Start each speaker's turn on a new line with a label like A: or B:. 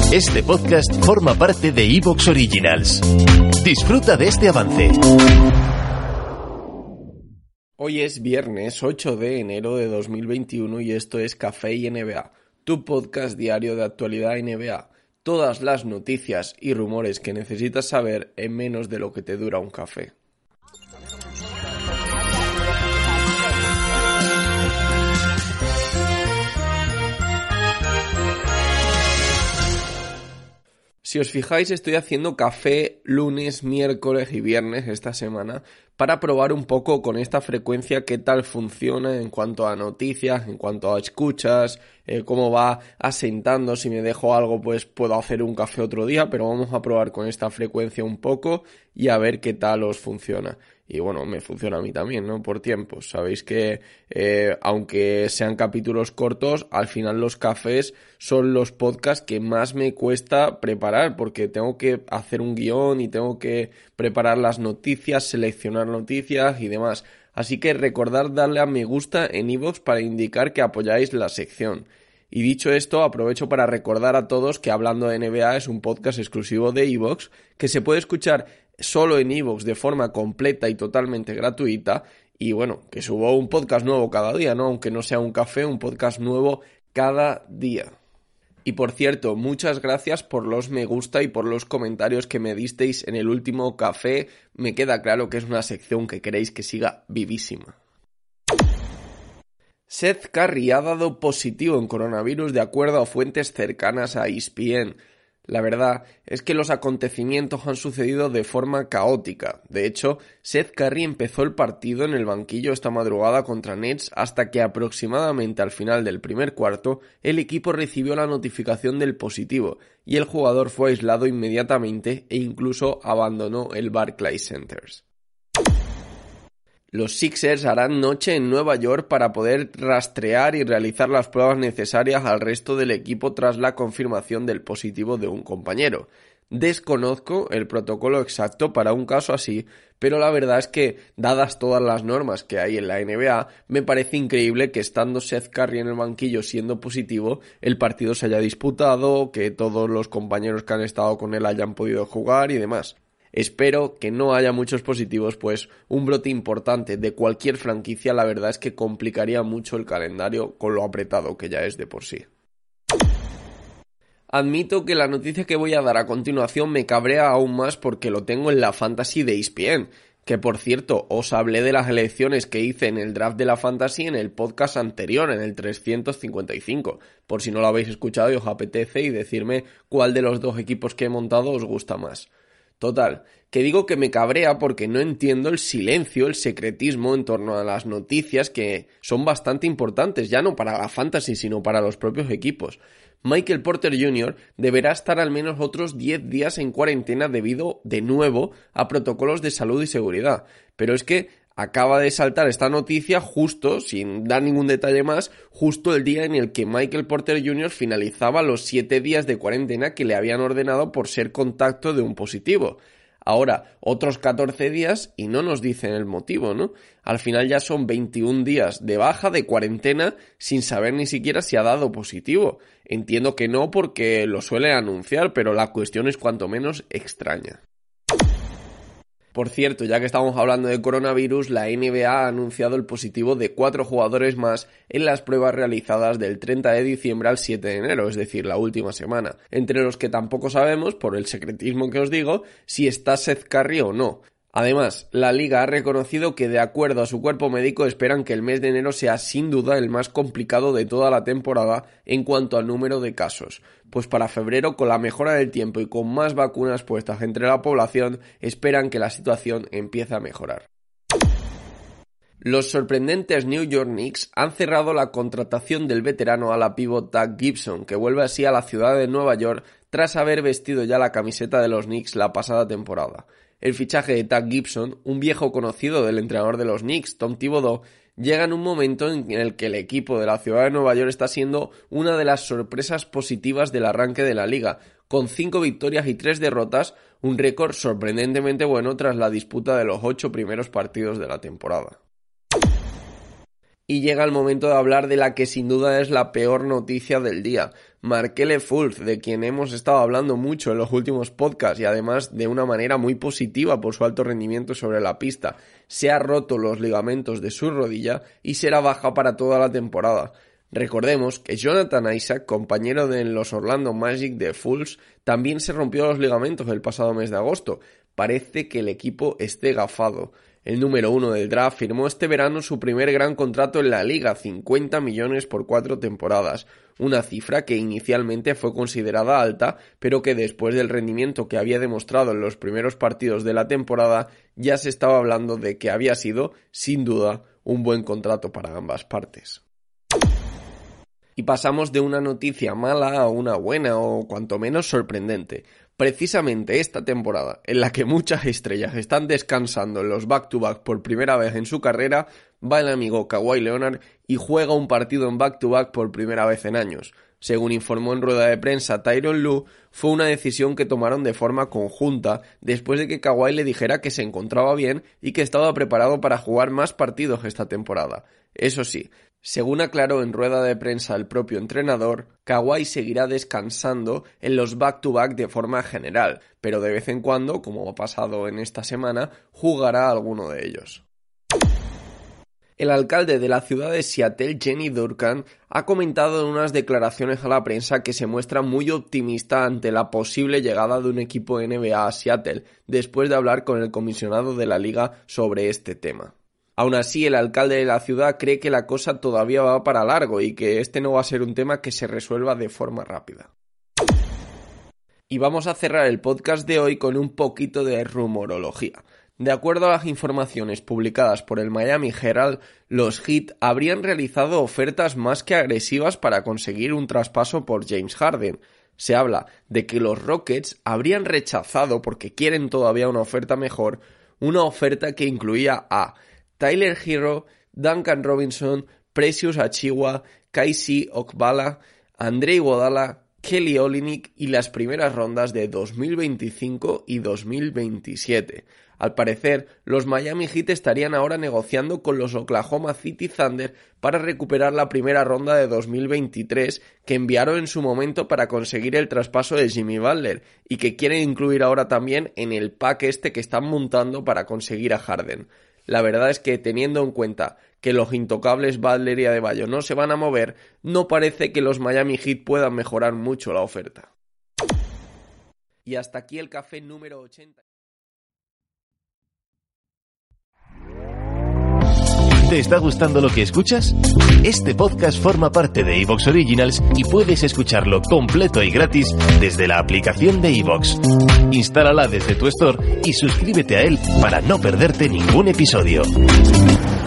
A: Este podcast forma parte de Evox Originals. Disfruta de este avance.
B: Hoy es viernes 8 de enero de 2021 y esto es Café y NBA, tu podcast diario de actualidad NBA. Todas las noticias y rumores que necesitas saber en menos de lo que te dura un café. Si os fijáis, estoy haciendo café lunes, miércoles y viernes esta semana para probar un poco con esta frecuencia qué tal funciona en cuanto a noticias, en cuanto a escuchas, cómo va asentando. Si me dejo algo, pues puedo hacer un café otro día, pero vamos a probar con esta frecuencia un poco y a ver qué tal os funciona. Y bueno, me funciona a mí también, ¿no? Por tiempos. Sabéis que aunque sean capítulos cortos, al final los cafés son los podcasts que más me cuesta preparar porque tengo que hacer un guión y tengo que preparar las noticias, seleccionar noticias y demás. Así que recordad darle a me gusta en iVoox para indicar que apoyáis la sección. Y dicho esto, aprovecho para recordar a todos que Hablando de NBA es un podcast exclusivo de iVoox que se puede escuchar solo en iVoox de forma completa y totalmente gratuita. Y bueno, que subo un podcast nuevo cada día, ¿no? Aunque no sea un café, un podcast nuevo cada día. Y por cierto, muchas gracias por los me gusta y por los comentarios que me disteis en el último café. Me queda claro que es una sección que queréis que siga vivísima. Seth Curry ha dado positivo en coronavirus de acuerdo a fuentes cercanas a ESPN. La verdad es que los acontecimientos han sucedido de forma caótica. De hecho, Seth Curry empezó el partido en el banquillo esta madrugada contra Nets hasta que aproximadamente al final del primer cuarto el equipo recibió la notificación del positivo y el jugador fue aislado inmediatamente e incluso abandonó el Barclays Center. Los Sixers harán noche en Nueva York para poder rastrear y realizar las pruebas necesarias al resto del equipo tras la confirmación del positivo de un compañero. Desconozco el protocolo exacto para un caso así, pero la verdad es que, dadas todas las normas que hay en la NBA, me parece increíble que estando Seth Curry en el banquillo siendo positivo, el partido se haya disputado, que todos los compañeros que han estado con él hayan podido jugar y demás. Espero que no haya muchos positivos, pues un brote importante de cualquier franquicia la verdad es que complicaría mucho el calendario con lo apretado que ya es de por sí. Admito que la noticia que voy a dar a continuación me cabrea aún más porque lo tengo en la Fantasy de ESPN, que por cierto os hablé de las elecciones que hice en el draft de la Fantasy en el podcast anterior, en el 355, por si no lo habéis escuchado y os apetece y decirme cuál de los dos equipos que he montado os gusta más. Total, que digo que me cabrea porque no entiendo el silencio, el secretismo en torno a las noticias que son bastante importantes, ya no para la fantasy, sino para los propios equipos. Michael Porter Jr. deberá estar al menos otros 10 días en cuarentena debido, de nuevo, a protocolos de salud y seguridad. Pero es que acaba de saltar esta noticia justo, sin dar ningún detalle más, justo el día en el que Michael Porter Jr. finalizaba los 7 días de cuarentena que le habían ordenado por ser contacto de un positivo. Ahora, otros 14 días y no nos dicen el motivo, ¿no? Al final ya son 21 días de baja de cuarentena sin saber ni siquiera si ha dado positivo. Entiendo que no porque lo suele anunciar, pero la cuestión es cuanto menos extraña. Por cierto, ya que estamos hablando de coronavirus, la NBA ha anunciado el positivo de 4 jugadores más en las pruebas realizadas del 30 de diciembre al 7 de enero, es decir, la última semana, entre los que tampoco sabemos, por el secretismo que os digo, si está Seth Curry o no. Además, la Liga ha reconocido que de acuerdo a su cuerpo médico esperan que el mes de enero sea sin duda el más complicado de toda la temporada en cuanto al número de casos, pues para febrero, con la mejora del tiempo y con más vacunas puestas entre la población, esperan que la situación empiece a mejorar. Los sorprendentes New York Knicks han cerrado la contratación del veterano ala pívot Doug Gibson, que vuelve así a la ciudad de Nueva York tras haber vestido ya la camiseta de los Knicks la pasada temporada. El fichaje de Doug Gibson, un viejo conocido del entrenador de los Knicks, Tom Thibodeau, llega en un momento en el que el equipo de la ciudad de Nueva York está siendo una de las sorpresas positivas del arranque de la liga, con 5 victorias y 3 derrotas, un récord sorprendentemente bueno tras la disputa de los 8 primeros partidos de la temporada. Y llega el momento de hablar de la que sin duda es la peor noticia del día. Markelle Fultz, de quien hemos estado hablando mucho en los últimos podcasts y además de una manera muy positiva por su alto rendimiento sobre la pista, se ha roto los ligamentos de su rodilla y será baja para toda la temporada. Recordemos que Jonathan Isaac, compañero de los Orlando Magic de Fultz, también se rompió los ligamentos el pasado mes de agosto. Parece que el equipo esté gafado. El número 1 del draft firmó este verano su primer gran contrato en la liga, 50 millones por 4 temporadas, una cifra que inicialmente fue considerada alta, pero que después del rendimiento que había demostrado en los primeros partidos de la temporada, ya se estaba hablando de que había sido, sin duda, un buen contrato para ambas partes. Y pasamos de una noticia mala a una buena o cuanto menos sorprendente. Precisamente esta temporada, en la que muchas estrellas están descansando en los back-to-back por primera vez en su carrera, va el amigo Kawhi Leonard y juega un partido en back-to-back por primera vez en años. Según informó en rueda de prensa Tyronn Lue, fue una decisión que tomaron de forma conjunta después de que Kawhi le dijera que se encontraba bien y que estaba preparado para jugar más partidos esta temporada. Eso sí, según aclaró en rueda de prensa el propio entrenador, Kawhi seguirá descansando en los back-to-back de forma general, pero de vez en cuando, como ha pasado en esta semana, jugará alguno de ellos. El alcalde de la ciudad de Seattle, Jenny Durkan, ha comentado en unas declaraciones a la prensa que se muestra muy optimista ante la posible llegada de un equipo NBA a Seattle, después de hablar con el comisionado de la liga sobre este tema. Aún así, el alcalde de la ciudad cree que la cosa todavía va para largo y que este no va a ser un tema que se resuelva de forma rápida. Y vamos a cerrar el podcast de hoy con un poquito de rumorología. De acuerdo a las informaciones publicadas por el Miami Herald, los Heat habrían realizado ofertas más que agresivas para conseguir un traspaso por James Harden. Se habla de que los Rockets habrían rechazado, porque quieren todavía una oferta mejor, una oferta que incluía a Tyler Herro, Duncan Robinson, Precious Achiuwa, Casey Okbala, Andre Iguodala, Kelly Olynyk y las primeras rondas de 2025 y 2027. Al parecer, los Miami Heat estarían ahora negociando con los Oklahoma City Thunder para recuperar la primera ronda de 2023 que enviaron en su momento para conseguir el traspaso de Jimmy Butler y que quieren incluir ahora también en el pack este que están montando para conseguir a Harden. La verdad es que, teniendo en cuenta que los intocables Butler y Adebayo no se van a mover, no parece que los Miami Heat puedan mejorar mucho la oferta. Y hasta aquí el café número 80.
A: ¿Te está gustando lo que escuchas? Este podcast forma parte de iVoox Originals y puedes escucharlo completo y gratis desde la aplicación de iVoox. Instálala desde tu store y suscríbete a él para no perderte ningún episodio.